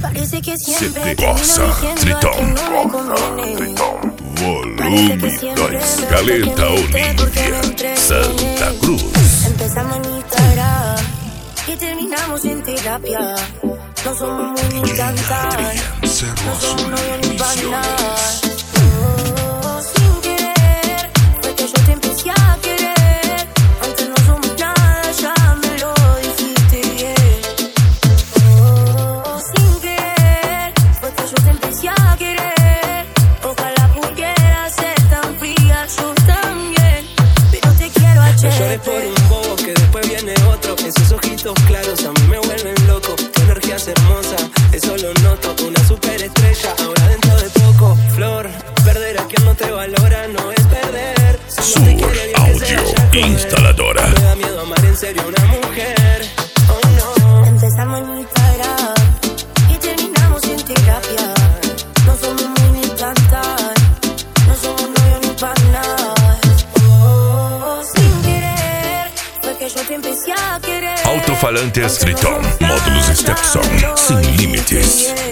Parece que siempre Se te termino goza, diciendo Tritón. que no me conviene. Volume 2, Caleta Olivia, Santa Cruz. Empezamos en Instagram y terminamos en terapia. No somos muy ni cantar, no somos novios ni para nada. Oh, sin querer, fue que yo te empecé a querer. Antes no somos nada, ya me lo dijiste bien. Oh, sin querer, fue que yo te empecé a querer. Ojalá pudiera ser tan fría, yo también. Pero te quiero a No llores por un bobo que después viene otro. Esos ojitos claros a mí me vuelven loco. Tu energía es hermosa, eso lo noto. Una superestrella, ahora dentro de poco. Flor, perder a quien no te valora no es perder. Si no te quiere bien que se vaya a comer. Instaladora. Me da miedo amar en serio a una mujer. Oh no. Empezamos en Instagram y terminamos en terapia. No somos muy ni cantar, no somos novios ni para nada. Oh, sin querer, fue que yo te empecé a querer. Alto-falantes Tritón, módulos Stepson, sin límites.